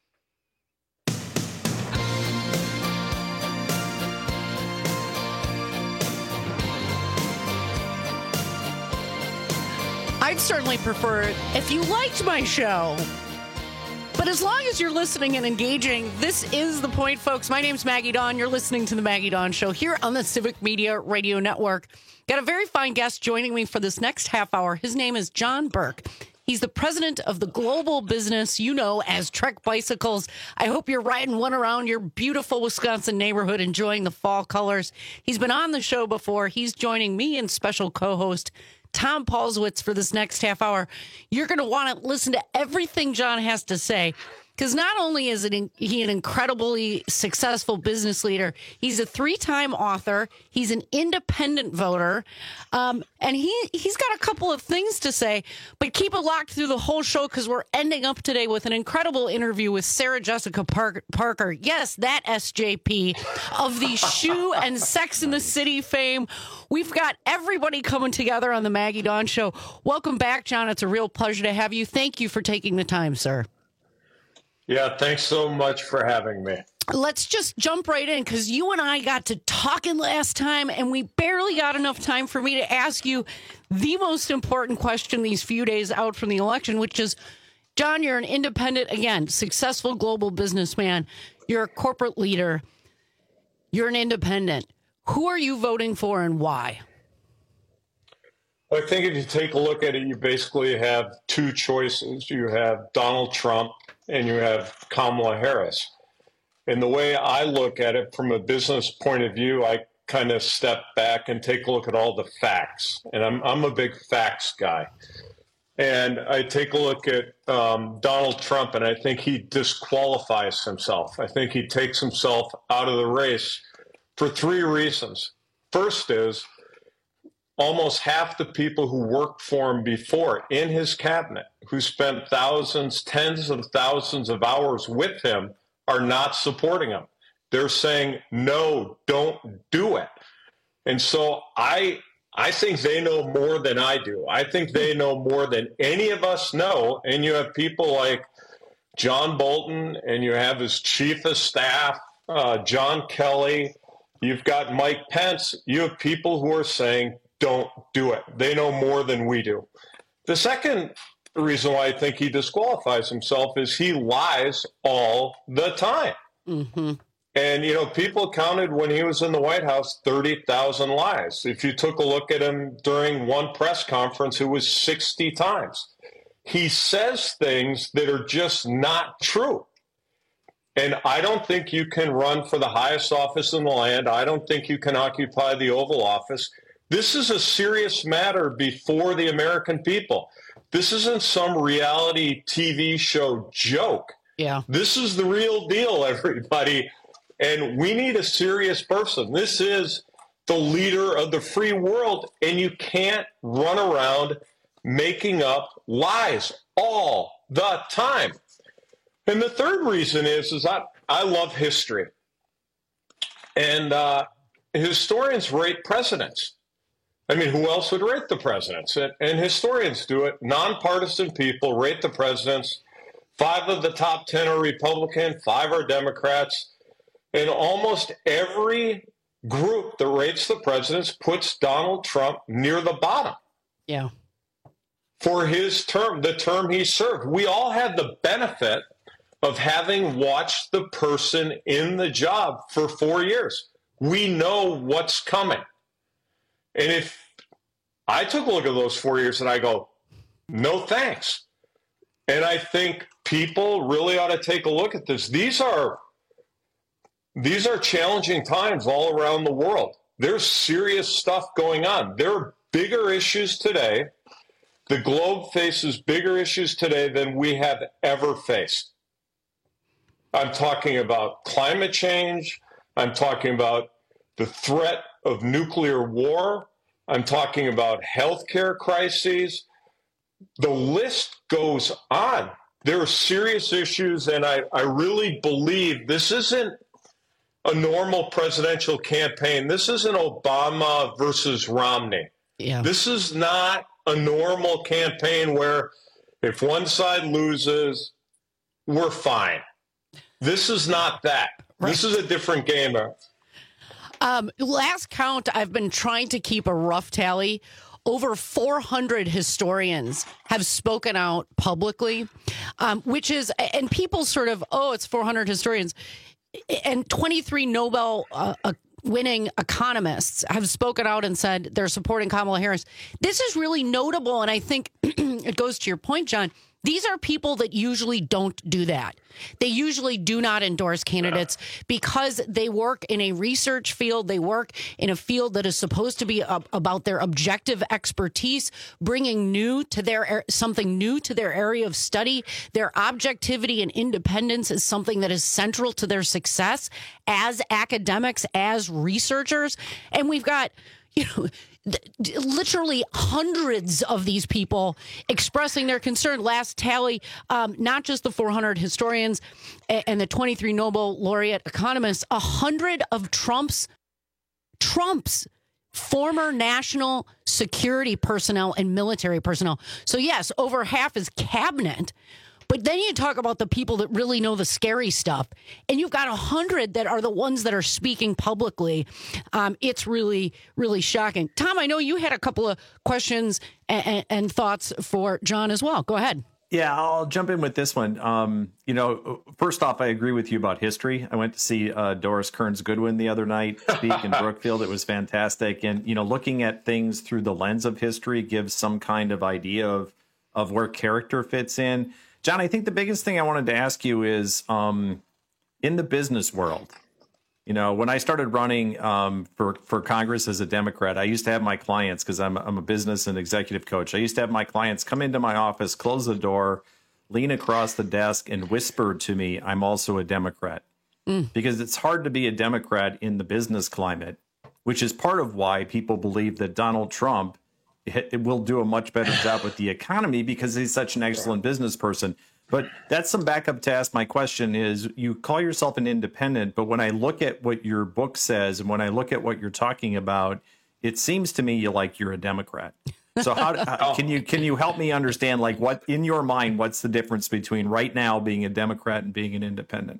I'd certainly prefer it if you liked my show. But as long as you're listening and engaging, this is the point, folks. My name's Maggie Dawn. You're listening to the Maggie Dawn Show here on the Civic Media Radio Network. Got a very fine guest joining me for this next half hour. His name is John Burke. He's the president of the global business you know as Trek Bicycles. I hope you're riding one around your beautiful Wisconsin neighborhood, enjoying the fall colors. He's been on the show before. He's joining me and special co-host Tom Paulswitz for this next half hour. You're going to want to listen to everything John has to say, because not only is it in, he an incredibly successful business leader, he's a three-time author, he's an independent voter, um, and he, he's got a couple of things to say, but keep it locked through the whole show, because we're ending up today with an incredible interview with Sarah Jessica Park- Parker. Yes, that S J P of the Shoe and Sex and the City fame. We've got everybody coming together on the Maggie Dawn Show. Welcome back, John. It's a real pleasure to have you. Thank you for taking the time, sir. Yeah, thanks so much for having me. Let's just jump right in, because you and I got to talking last time, and we barely got enough time for me to ask you the most important question these few days out from the election, which is, John, you're an independent, again, successful global businessman. You're a corporate leader. You're an independent. Who are you voting for and why? I think if you take a look at it, you basically have two choices. You have Donald Trump and you have Kamala Harris. And the way I look at it from a business point of view, I kind of step back and take a look at all the facts. And I'm, I'm a big facts guy. And I take a look at um, Donald Trump, and I think he disqualifies himself. I think he takes himself out of the race for three reasons. First is, almost half the people who worked for him before in his cabinet, who spent thousands, tens of thousands of hours with him, are not supporting him. They're saying, no, don't do it. And so I I think they know more than I do. I think they know more than any of us know. And you have people like John Bolton, and you have his chief of staff, uh, John Kelly. You've got Mike Pence. You have people who are saying, don't do it. They know more than we do. The second reason why I think he disqualifies himself is he lies all the time. Mm-hmm. And, you know, people counted when he was in the White House thirty thousand lies. If you took a look at him during one press conference, it was sixty times. He says things that are just not true. And I don't think you can run for the highest office in the land. I don't think you can occupy the Oval Office. This is a serious matter before the American people. This isn't some reality T V show joke. Yeah. This is the real deal, everybody. And we need a serious person. This is the leader of the free world, and you can't run around making up lies all the time. And the third reason is, is I, I love history. And uh, historians rate presidents. I mean, who else would rate the presidents? And, and historians do it. Nonpartisan people rate the presidents. Five of the top ten are Republican, five are Democrats. And almost every group that rates the presidents puts Donald Trump near the bottom. Yeah. For his term, the term he served. We all had the benefit of having watched the person in the job for four years. We know what's coming. And if I took a look at those four years and I go, no thanks. And I think people really ought to take a look at this. These are these are challenging times all around the world. There's serious stuff going on. There are bigger issues today. The globe faces bigger issues today than we have ever faced. I'm talking about climate change. I'm talking about the threat of nuclear war. I'm talking about healthcare crises. The list goes on. There are serious issues, and I, I really believe this isn't a normal presidential campaign. This isn't Obama versus Romney. Yeah. This is not a normal campaign where if one side loses, we're fine. This is not that. Right. This is a different game. Um, last count, I've been trying to keep a rough tally. Over four hundred historians have spoken out publicly, um, which is, and people sort of, oh, it's four hundred historians. And twenty-three Nobel uh, uh, winning economists have spoken out and said they're supporting Kamala Harris. This is really notable, and I think it goes to your point, John. These are people that usually don't do that. They usually do not endorse candidates because they work in a research field. They work in a field that is supposed to be about their objective expertise, bringing new to their something new to their area of study. Their objectivity and independence is something that is central to their success as academics, as researchers. And we've got, you know, literally hundreds of these people expressing their concern. Last tally, um, not just the four hundred historians and the twenty-three Nobel laureate economists, a hundred of Trump's Trump's former national security personnel and military personnel. So yes, over half his cabinet. But then you talk about the people that really know the scary stuff, and you've got a hundred that are the ones that are speaking publicly. Um, it's really, really shocking. Tom, I know you had a couple of questions and, and thoughts for John as well. Go ahead. Yeah, I'll jump in with this one. Um, you know, first off, I agree with you about history. I went to see uh, Doris Kearns Goodwin the other night speak in Brookfield. It was fantastic. And, you know, looking at things through the lens of history gives some kind of idea of, of where character fits in. John, I think the biggest thing I wanted to ask you is um, in the business world, you know, when I started running um, for, for Congress as a Democrat, I used to have my clients, because I'm, I'm a business and executive coach. I used to have my clients come into my office, close the door, lean across the desk and whisper to me, I'm also a Democrat. Mm. Because it's hard to be a Democrat in the business climate, which is part of why people believe that Donald Trump it will do a much better job with the economy because he's such an excellent business person. But that's some backup to ask. My question is, you call yourself an independent, but when I look at what your book says and when I look at what you're talking about, it seems to me you like you're a Democrat. So how, how can you can you help me understand, like, what in your mind, what's the difference between right now being a Democrat and being an independent?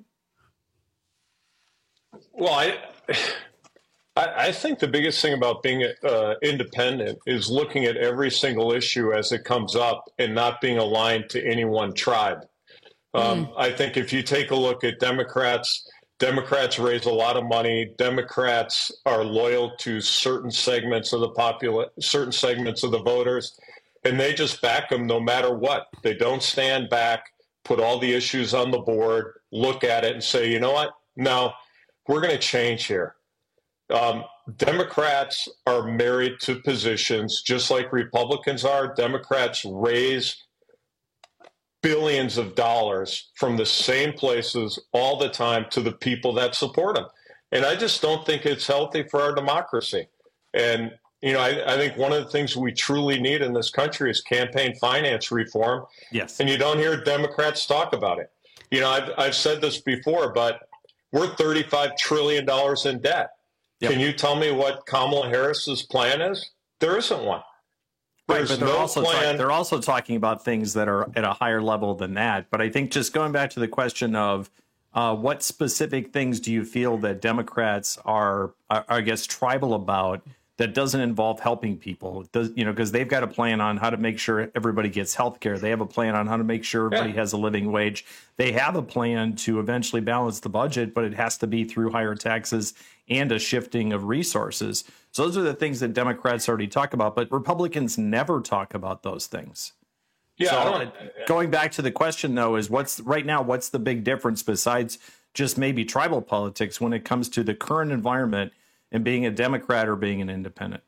Well, I. I think the biggest thing about being uh, independent is looking at every single issue as it comes up and not being aligned to any one tribe. Um, mm. I think if you take a look at Democrats, Democrats raise a lot of money. Democrats are loyal to certain segments of the popula- certain segments of the voters, and they just back them no matter what. They don't stand back, put all the issues on the board, look at it and say, you know what? No, we're going to change here. Um, Democrats are married to positions just like Republicans are. Democrats raise billions of dollars from the same places all the time to the people that support them. And I just don't think it's healthy for our democracy. And, you know, I, I think one of the things we truly need in this country is campaign finance reform. Yes. And you don't hear Democrats talk about it. You know, I've, I've said this before, but we're thirty-five trillion dollars in debt. Yep. Can you tell me what Kamala Harris's plan is? There isn't one. There's right, but they're, no also plan. Talk, they're also talking about things that are at a higher level than that. But I think just going back to the question of uh, what specific things do you feel that Democrats are, are, I guess, tribal about that doesn't involve helping people? It does, you know, because they've got a plan on how to make sure everybody gets health care. They have a plan on how to make sure everybody yeah. has a living wage. They have a plan to eventually balance the budget, but it has to be through higher taxes and a shifting of resources. So those are the things that Democrats already talk about, but Republicans never talk about those things. Yeah. So, I don't, going back to the question, though, is what's right now, what's the big difference besides just maybe tribal politics when it comes to the current environment and being a Democrat or being an independent?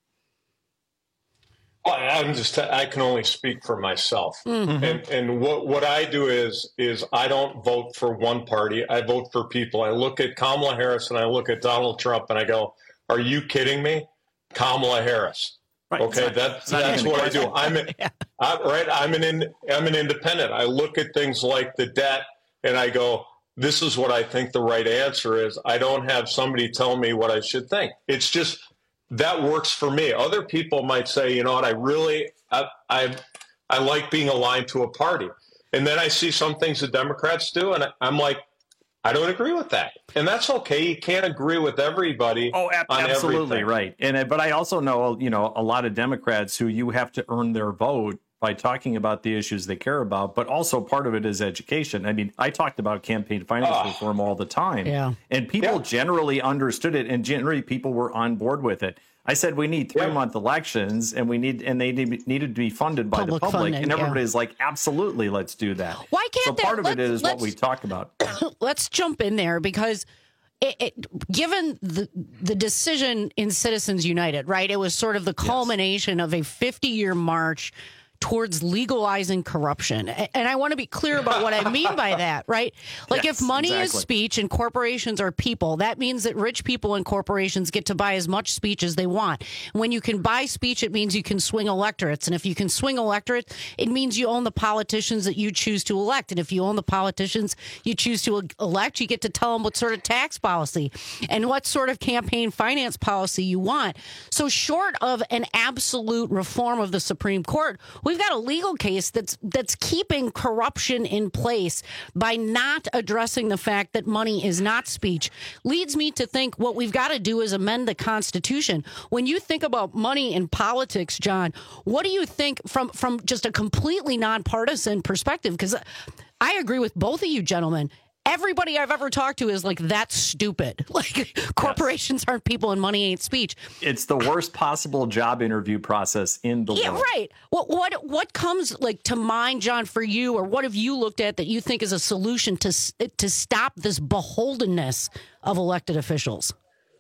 Well, I'm just, I can only speak for myself. Mm-hmm. And, and what, what I do is, is I don't vote for one party. I vote for people. I look at Kamala Harris and I look at Donald Trump and I go, are you kidding me? Kamala Harris. Right. Okay, Not, that, that's what I do. I'm, a, yeah. I, right. I'm an in, I'm an independent. I look at things like the debt, and I go, "This is what I think the right answer is." I don't have somebody tell me what I should think. It's just that works for me. Other people might say, "You know what? I really, I, I, I like being aligned to a party." And then I see some things the Democrats do, and I'm like, I don't agree with that. And that's okay. You can't agree with everybody. Oh, ab- on absolutely everything. right. And but I also know, you know, a lot of Democrats who you have to earn their vote by talking about the issues they care about. But also part of it is education. I mean, I talked about campaign finance Oh. reform all the time. Yeah. And people Yeah. generally understood it, and generally people were on board with it. I said we need three month elections, and we need and they need, needed to be funded by Public the public, funding, and yeah. everybody's like, absolutely, let's do that. Why can't so that- part of it let's- is what let's- we talk about. Let's jump in there because it, it, given the the decision in Citizens United, right? It was sort of the culmination of a fifty year march towards legalizing corruption. A- And I want to be clear about what I mean by that, right? Like Yes, if money is exactly. speech and corporations are people, that means that rich people and corporations get to buy as much speech as they want. When you can buy speech, it means you can swing electorates. And if you can swing electorates, it means you own the politicians that you choose to elect. And if you own the politicians you choose to elect, you get to tell them what sort of tax policy and what sort of campaign finance policy you want. So short of an absolute reform of the Supreme Court, we've got a legal case that's that's keeping corruption in place by not addressing the fact that money is not speech. Leads me to think what we've got to do is amend the Constitution. When you think about money in politics, John, what do you think from from just a completely nonpartisan perspective? Because I agree with both of you gentlemen. Everybody I've ever talked to is like, that's stupid. Like, corporations aren't people and money ain't speech. It's the worst possible job interview process in the Yeah, world. right. What what what comes like to mind, John, for you, or what have you looked at that you think is a solution to s- to stop this beholdenness of elected officials?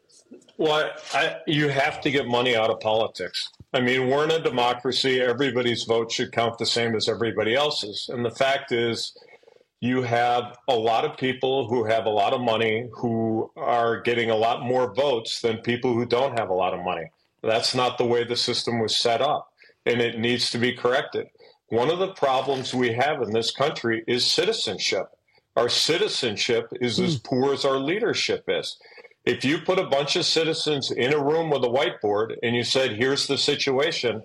Well, I, you have to get money out of politics. I mean, we're in a democracy. Everybody's vote should count the same as everybody else's. And the fact is, you have a lot of people who have a lot of money who are getting a lot more votes than people who don't have a lot of money. That's not the way the system was set up, and it needs to be corrected. One of the problems we have in this country is citizenship. Our citizenship is as poor as our leadership is. If you put a bunch of citizens in a room with a whiteboard and you said, here's the situation,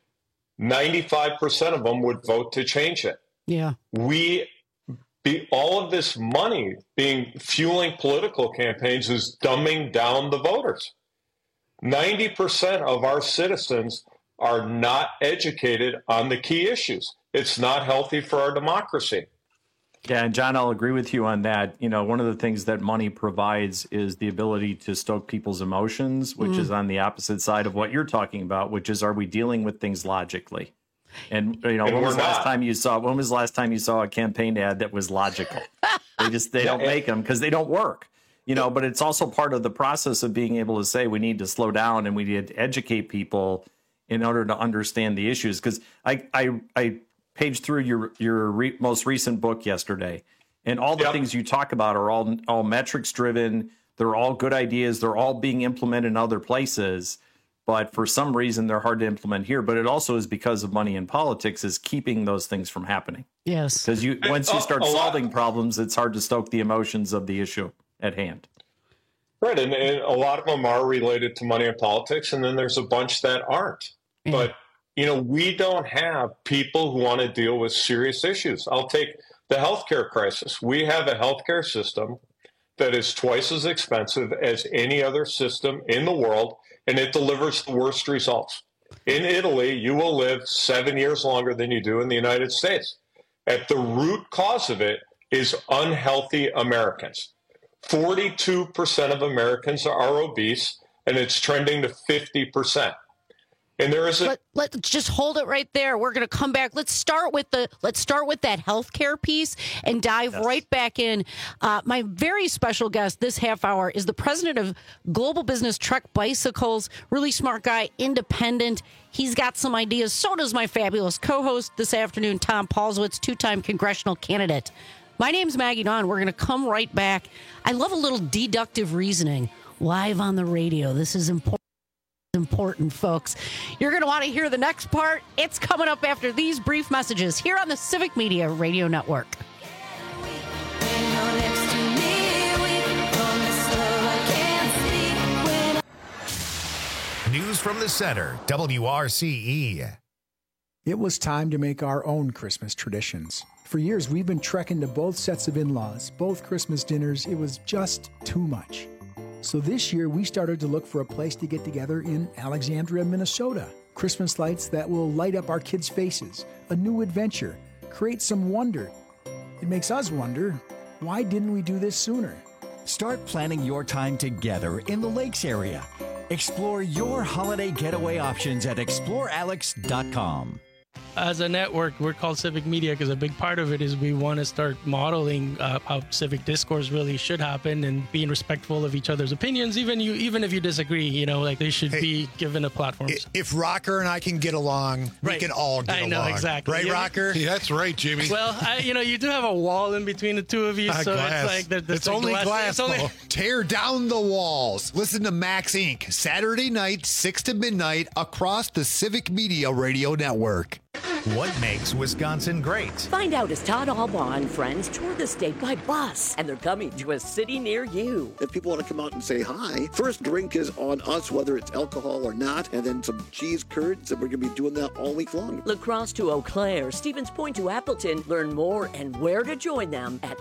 ninety-five percent of them would vote to change it. Yeah. We be, all of this money being fueling political campaigns is dumbing down the voters. ninety percent of our citizens are not educated on the key issues. It's not healthy for our democracy. Yeah, and John, I'll agree with you on that. You know, one of the things that money provides is the ability to stoke people's emotions, which Mm. is on the opposite side of what you're talking about, which is, are we dealing with things logically? And you know, And when was we're the last not. time you saw? When was the last time you saw a campaign ad that was logical? They just they Yeah, don't and- make them because they don't work. You know, but it's also part of the process of being able to say we need to slow down and we need to educate people in order to understand the issues. Because I I I paged through your your re- most recent book yesterday, and all the Yep. things you talk about are all all metrics driven. They're all good ideas. They're all being implemented in other places, but for some reason they're hard to implement here. But it also is because of money in politics is keeping those things from happening. Yes. Because you once you a- start a lot- solving problems, it's hard to stoke the emotions of the issue at hand. Right, and, and a lot of them are related to money and politics, and then there's a bunch that aren't. But, you know, we don't have people who want to deal with serious issues. I'll take the healthcare crisis. We have a healthcare system that is twice as expensive as any other system in the world, and it delivers the worst results. In Italy, you will live seven years longer than you do in the United States. At the root cause of it is unhealthy Americans. forty-two percent of Americans are obese, and it's trending to fifty percent. And there is a Let, let's just hold it right there. We're going to come back. Let's start with the let's start with that healthcare piece and dive yes. right back in. Uh, my very special guest this half hour is the president of Global Business Trek Bicycles. Really smart guy, independent. He's got some ideas. So does my fabulous co-host this afternoon, Tom Paulswitz, two-time congressional candidate. My name's Maggie Dawn. We're going to come right back. I love a little deductive reasoning live on the radio. This is important. Important, folks. You're going to want to hear the next part. It's coming up after these brief messages here on the Civic Media Radio Network. News from the Center, W R C E. It was time to make our own Christmas traditions. For years, we've been trekking to both sets of in-laws, both Christmas dinners. It was just too much. So this year, we started to look for a place to get together in Alexandria, Minnesota. Christmas lights that will light up our kids' faces, a new adventure, create some wonder. It makes us wonder, why didn't we do this sooner? Start planning your time together in the Lakes area. Explore your holiday getaway options at explore alex dot com. As a network, we're called Civic Media because a big part of it is we want to start modeling uh, how civic discourse really should happen and being respectful of each other's opinions. Even you, even if you disagree, you know, like they should hey, be given a platform. If Rocker and I can get along, right. we can all get I along. I know, exactly. Right, yeah. Rocker? Yeah, that's right, Jimmy. Well, I, you know, you do have a wall in between the two of you, uh, so glass. it's like... The, the it's only glass, glass it's only... Tear down the walls. Listen to Max Incorporated. Saturday night, six to midnight, across the Civic Media Radio Network. What makes Wisconsin great? Find out as Todd Albaugh and friends tour the state by bus, and they're coming to a city near you. If people want to come out and say hi, first drink is on us, whether it's alcohol or not, and then some cheese curds, and we're going to be doing that all week long. La Crosse to Eau Claire, Stevens Point to Appleton. Learn more and where to join them at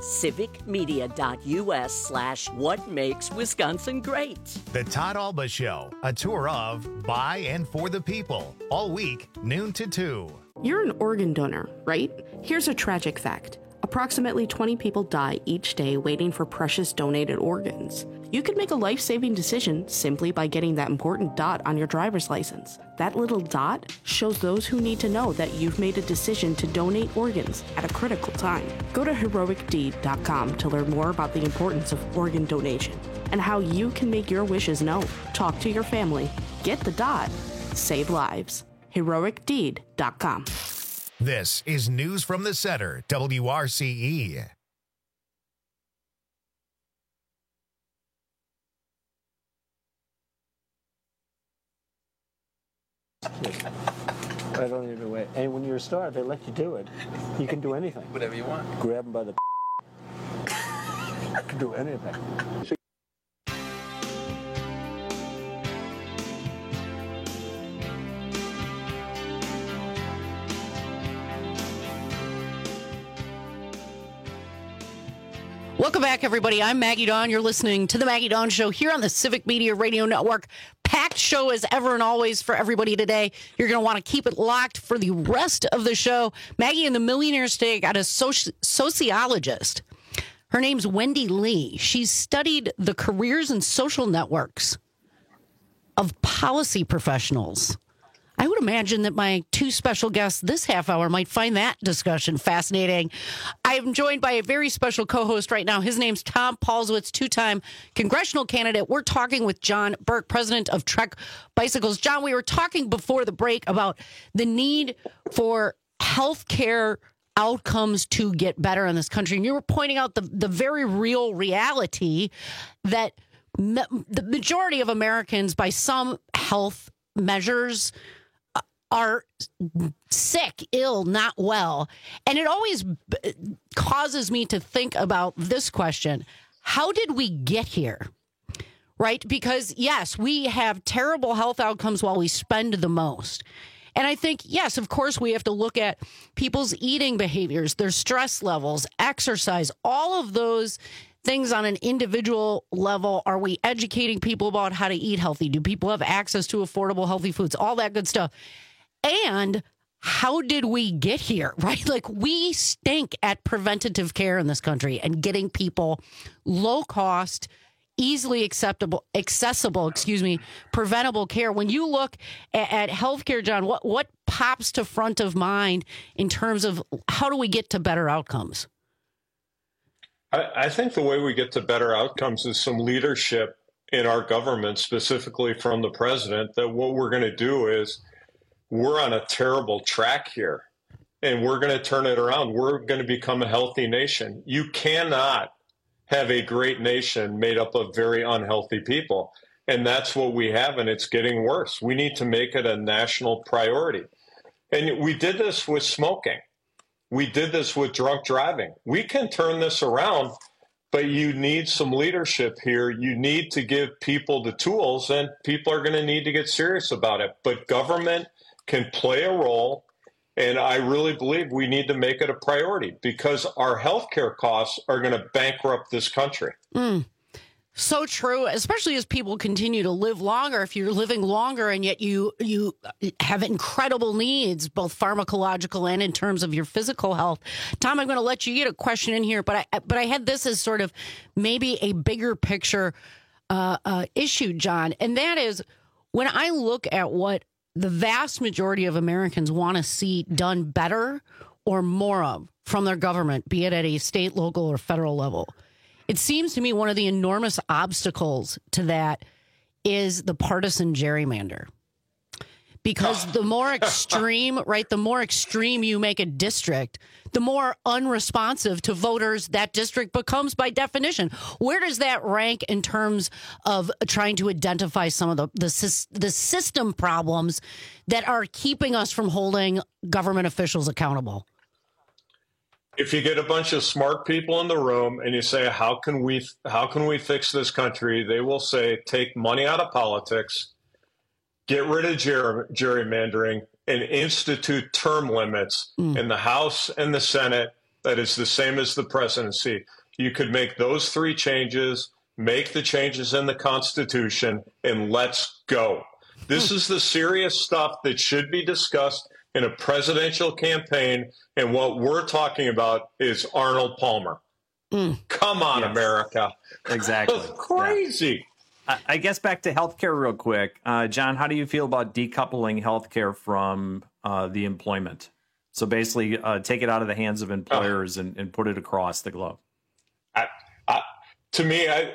civicmedia.us slash what makes Wisconsin great. The Todd Albaugh Show, a tour of, by, and for the people, all week, noon to two. You're an organ donor, right? Here's a tragic fact. Approximately twenty people die each day waiting for precious donated organs. You could make a life-saving decision simply by getting that important dot on your driver's license. That little dot shows those who need to know that you've made a decision to donate organs at a critical time. Go to heroic deed dot com to learn more about the importance of organ donation and how you can make your wishes known. Talk to your family. Get the dot. Save lives. heroic deed dot com. This is News from the Center, W R C E. I don't even wait. And when you're a star, they let you do it. You can do anything. Whatever you want. Grab them by the you can do anything. Welcome back, everybody. I'm Maggie Dawn. You're listening to the Maggie Dawn Show here on the Civic Media Radio Network. Packed show as ever and always for everybody today. You're going to want to keep it locked for the rest of the show. Maggie and the Millionaires today got a soci- sociologist. Her name's Wendy Lee. She's studied the careers and social networks of policy professionals. I would imagine that my two special guests this half hour might find that discussion fascinating. I'm joined by a very special co-host right now. His name's Tom Paulswitz, two-time congressional candidate. We're talking with John Burke, president of Trek Bicycles. John, we were talking before the break about the need for health care outcomes to get better in this country. And you were pointing out the, the very real reality that me, the majority of Americans, by some health measures, are sick, ill, not well. And it always b- causes me to think about this question. How did we get here? Right? Because, yes, we have terrible health outcomes while we spend the most. And I think, yes, of course, we have to look at people's eating behaviors, their stress levels, exercise, all of those things on an individual level. Are we educating people about how to eat healthy? Do people have access to affordable, healthy foods? All that good stuff. And how did we get here, right? Like, we stink at preventative care in this country and getting people low cost, easily acceptable, accessible, excuse me, preventable care. When you look at, at healthcare, John, what, what pops to front of mind in terms of how do we get to better outcomes? I, I think the way we get to better outcomes is some leadership in our government, specifically from the president, that what we're going to do is we're on a terrible track here and we're going to turn it around. We're going to become a healthy nation. You cannot have a great nation made up of very unhealthy people. And that's what we have, and it's getting worse. We need to make it a national priority. And we did this with smoking. We did this with drunk driving. We can turn this around, but you need some leadership here. You need to give people the tools, and people are going to need to get serious about it. But government can play a role. And I really believe we need to make it a priority because our healthcare costs are going to bankrupt this country. Mm. So true, especially as people continue to live longer. If you're living longer and yet you you have incredible needs, both pharmacological and in terms of your physical health. Tom, I'm going to let you get a question in here, but I but I had this as sort of maybe a bigger picture uh, uh, issue, John, and that is when I look at what the vast majority of Americans want to see done better or more of from their government, be it at a state, local, or federal level. It seems to me one of the enormous obstacles to that is the partisan gerrymander. Because the more extreme, right, the more extreme you make a district, the more unresponsive to voters that district becomes by definition. Where does that rank in terms of trying to identify some of the the, the system problems that are keeping us from holding government officials accountable? If you get a bunch of smart people in the room and you say, how can we how can we fix this country? They will say, take money out of politics, get rid of ger- gerrymandering, and institute term limits mm. in the House and the Senate. That is the same as the presidency. You could make those three changes, make the changes in the Constitution, and let's go. This is the serious stuff that should be discussed in a presidential campaign. And what we're talking about is Arnold Palmer. Mm. Come on, yes. America. Exactly. That's crazy. Yeah. I guess back to healthcare real quick. Uh, John, how do you feel about decoupling healthcare from uh, the employment? So basically uh, take it out of the hands of employers uh, and, and put it across the globe. I, I, to me, I,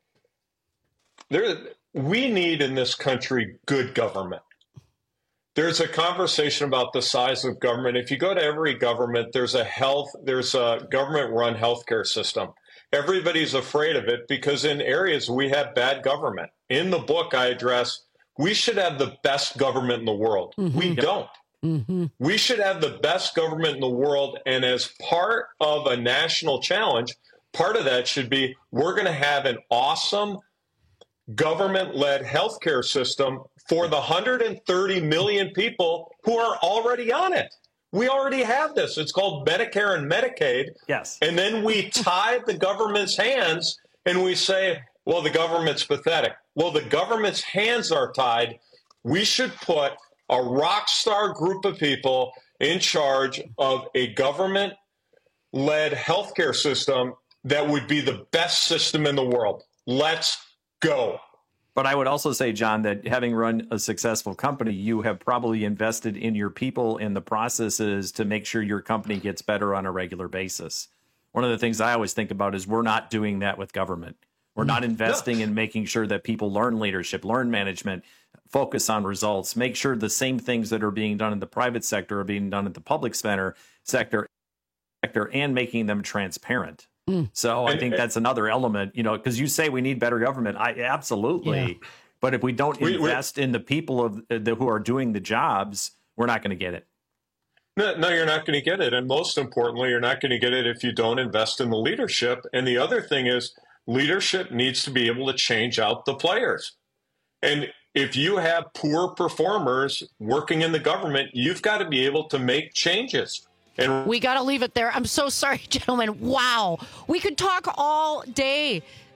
there, we need in this country good government. There's a conversation about the size of government. If you go to every government, there's a health, there's a government-run healthcare system. Everybody's afraid of it because in areas we have bad government. In the book I address, we should have the best government in the world. Mm-hmm. We don't. Mm-hmm. We should have the best government in the world. And as part of a national challenge, part of that should be we're going to have an awesome government-led healthcare system for the one hundred thirty million people who are already on it. We already have this. It's called Medicare and Medicaid. Yes. And then we tie the government's hands and we say, well, the government's pathetic. Well, the government's hands are tied. We should put a rock star group of people in charge of a government-led healthcare system that would be the best system in the world. Let's go. But I would also say, John, that having run a successful company, you have probably invested in your people and the processes to make sure your company gets better on a regular basis. One of the things I always think about is we're not doing that with government. We're not investing no. in making sure that people learn leadership, learn management, focus on results, make sure the same things that are being done in the private sector are being done in the public sector, sector, sector and making them transparent. So I think that's another element, you know, because you say we need better government. I absolutely. Yeah. But if we don't we, invest in the people of the, who are doing the jobs, we're not going to get it. No, no, you're not going to get it. And most importantly, you're not going to get it if you don't invest in the leadership. And the other thing is leadership needs to be able to change out the players. And if you have poor performers working in the government, you've got to be able to make changes. And we got to leave it there. I'm so sorry, gentlemen. Wow. We could talk all day.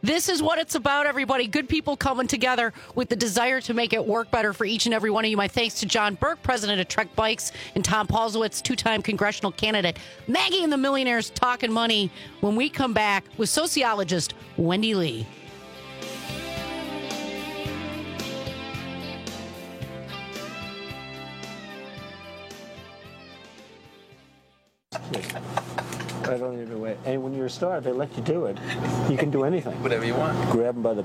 This is what it's about, everybody. Good people coming together with the desire to make it work better for each and every one of you. My thanks to John Burke, president of Trek Bikes, and Tom Paulsowitz, two-time congressional candidate. Maggie and the Millionaires talking money when we come back with sociologist Wendy Lee. I don't even wait. And when you're a star, they let you do it. You can do anything. Whatever you want. Grab them by the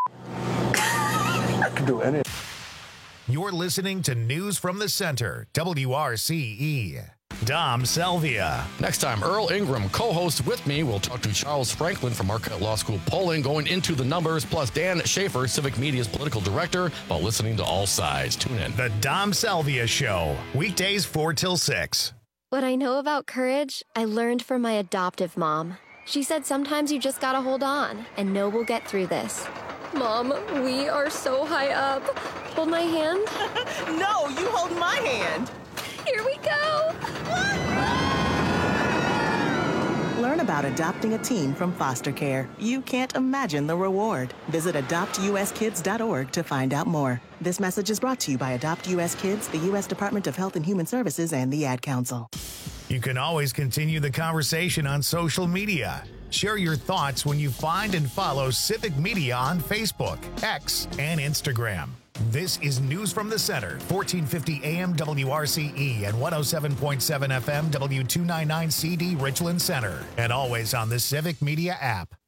you can do anything. You're listening to News from the Center, W R C E. Dom Salvia. Next time, Earl Ingram, co-host with me. We'll talk to Charles Franklin from Marquette Law School polling, going into the numbers, plus Dan Schaefer, Civic Media's political director, about listening to all sides. Tune in. The Dom Salvia Show, weekdays four till six. What I know about courage, I learned from my adoptive mom. She said sometimes you just gotta hold on and know we'll get through this. Mom, we are so high up. Hold my hand. No, you hold my hand. Here we go. Learn about adopting a teen from foster care. You can't imagine the reward. Visit adopt u s kids dot org to find out more. This message is brought to you by Adopt U S Kids, the U S Department of Health and Human Services, and the Ad Council. You can always continue the conversation on social media. Share your thoughts when you find and follow Civic Media on Facebook, X, and Instagram. This is News from the Center, fourteen fifty A M W R C E and one oh seven point seven F M W two ninety-nine C D Richland Center, and always on the Civic Media app.